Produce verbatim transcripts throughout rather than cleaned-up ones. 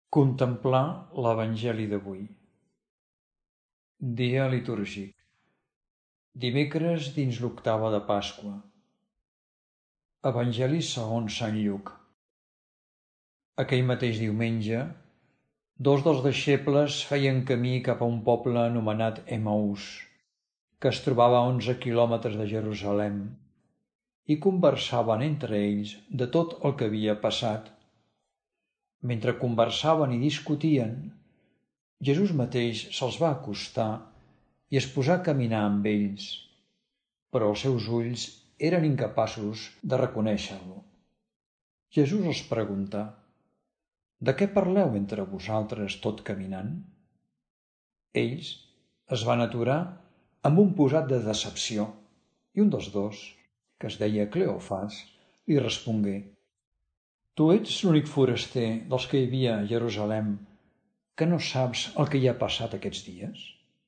Contemplar l'Evangeli d'avui. Dia litúrgic. Dimecres dins l'octava de Pasqua. Evangeli segons Sant Lluc. Aquell mateix diumenge, dos dels deixebles feien camí cap a un poble anomenat Emaús, que es trobava a onze quilòmetres de Jerusalem, i conversaven entre ells de tot el que havia passat. Mentre conversaven i discutien, Jesús mateix se'ls va acostar i es posà a caminar amb ells, però els seus ulls eren incapaços de reconèixer-lo. Jesús els preguntà: «De què parleu entre vosaltres tot caminant?» Ells es van aturar amb un posat de decepció i un dels dos, que es deia Cleofas, li respongué: «Tu ets l'únic foraster dels que hi havia a Jerusalem que no saps el que hi ha passat aquests dies?»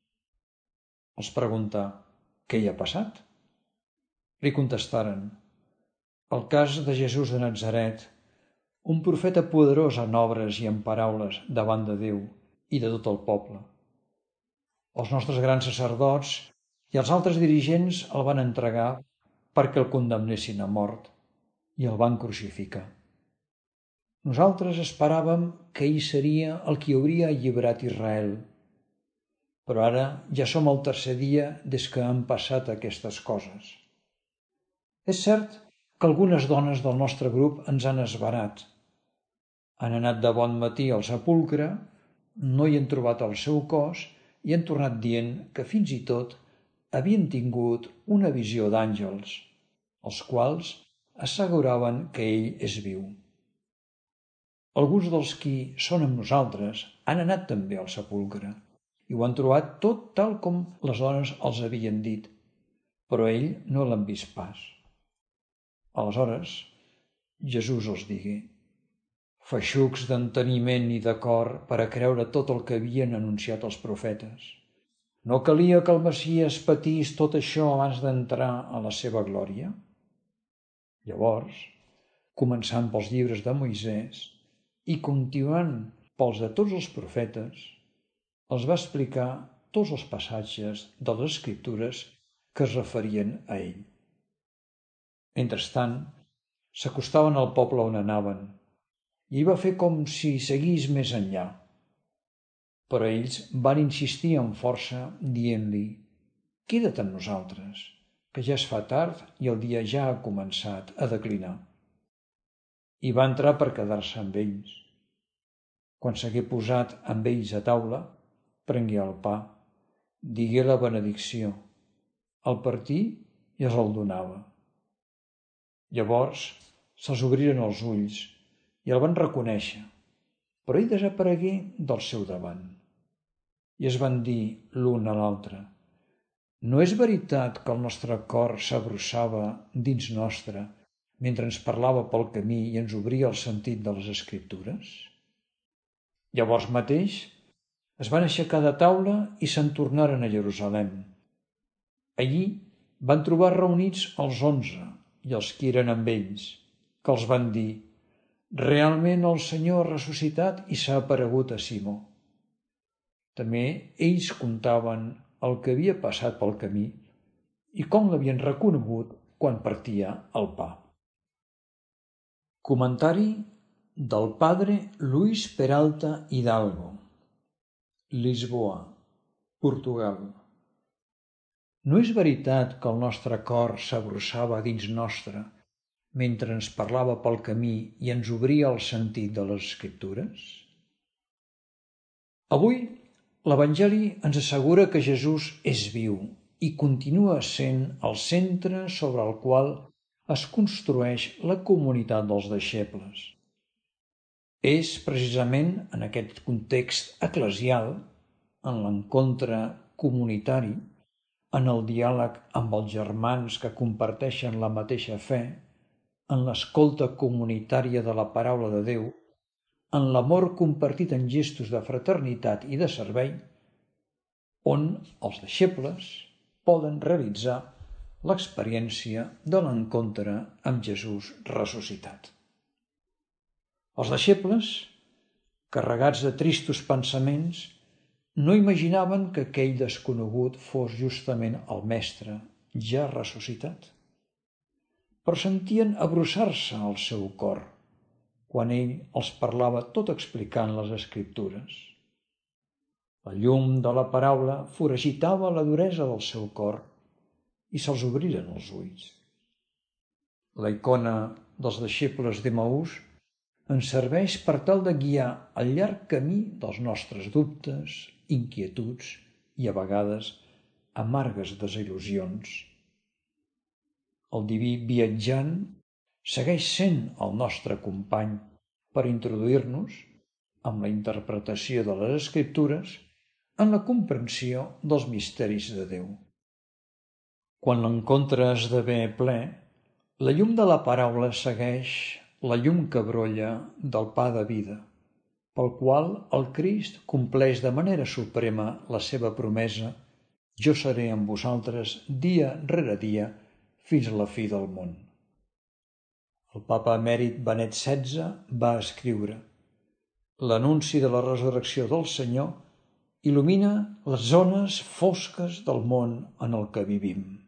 Els preguntà: «Què hi ha passat?» Li contestaren: «El cas de Jesús de Natzaret, un profeta poderós en obres i en paraules davant de Déu i de tot el poble. Els nostres grans sacerdots i els altres dirigents el van entregar perquè el condemnessin a mort i el van crucificar. Nosaltres esperàvem que ell seria el qui hauria alliberat Israel, però ara ja som al tercer dia des que han passat aquestes coses. És cert que algunes dones del nostre grup ens han esverat. Han anat de bon matí al sepulcre, no hi han trobat el seu cos i han tornat dient que fins i tot havien tingut una visió d'àngels, els quals asseguraven que ell és viu. Alguns dels qui són amb nosaltres han anat també al sepulcre i ho han trobat tot tal com les dones els havien dit, però ell no l'han vist pas». Aleshores, Jesús els digué: «Feixucs d'enteniment i de cor per a creure tot el que havien anunciat els profetes. No calia que el Messies patís tot això abans d'entrar a la seva glòria?» Llavors, començant pels llibres de Moisès i continuant pels de tots els profetes, els va explicar tots els passatges de les Escriptures que es referien a ell. Mentrestant, s'acostaven al poble on anaven, i ell va fer com si seguís més enllà. Però ells van insistir amb força, dient-li: «Queda't amb nosaltres, que ja es fa tard i el dia ja ha començat a declinar». I va entrar per quedar-se amb ells. Quan s'hagué posat amb ells a taula, prengué el pa, digué la benedicció, el partí i els el donava. Llavors se'ls obriren els ulls i el van reconèixer, però ell desaparegué del seu davant. I es van dir l'un a l'altre: «No és veritat que el nostre cor s'abrossava dins nostre mentre ens parlava pel camí i ens obria el sentit de les Escriptures?» Llavors mateix es van aixecar de taula i se'n tornaren a Jerusalem. Allí van trobar reunits els onze i els qui eren amb ells, que els van dir: «Realment el Senyor ha ressuscitat i s'ha aparegut a Simó». També ells contaven el que havia passat pel camí i com l'havien reconegut quan partia el pa. Comentari del padre Luis Peralta Hidalgo, Lisboa, Portugal. No és veritat que el nostre cor s'abrossava dins nostre mentre ens parlava pel camí i ens obria el sentit de les Escriptures? Avui, l'Evangeli ens assegura que Jesús és viu i continua sent el centre sobre el qual es construeix la comunitat dels deixebles. És precisament en aquest context eclesial, en l'encontre comunitari, en el diàleg amb els germans que comparteixen la mateixa fe, en l'escolta comunitària de la paraula de Déu, en l'amor compartit en gestos de fraternitat i de servei, on els deixebles poden realitzar l'experiència de l'encontre amb Jesús ressuscitat. Els deixebles carregats de tristos pensaments, no imaginaven que aquell desconegut fos justament el Mestre, ja ressuscitat. Però sentien abrossar-se al seu cor, quan ell els parlava tot explicant les Escriptures. La llum de la paraula foragitava la duresa del seu cor i se'ls obriren els ulls. La icona dels deixebles d'Emaús ens serveix per tal de guiar el llarg camí dels nostres dubtes, inquietuds i, a vegades, amargues desil·lusions. El diví viatjant segueix sent el nostre company per introduir-nos, amb la interpretació de les Escriptures, en la comprensió dels misteris de Déu. Quan l'encontre esdevé ple, la llum de la paraula segueix la llum que brolla del pa de vida, pel qual el Crist compleix de manera suprema la seva promesa: jo seré amb vosaltres dia rere dia fins a la fi del món. El papa emèrit Benet setze va escriure: l'anunci de la resurrecció del Senyor il·lumina les zones fosques del món en el que vivim.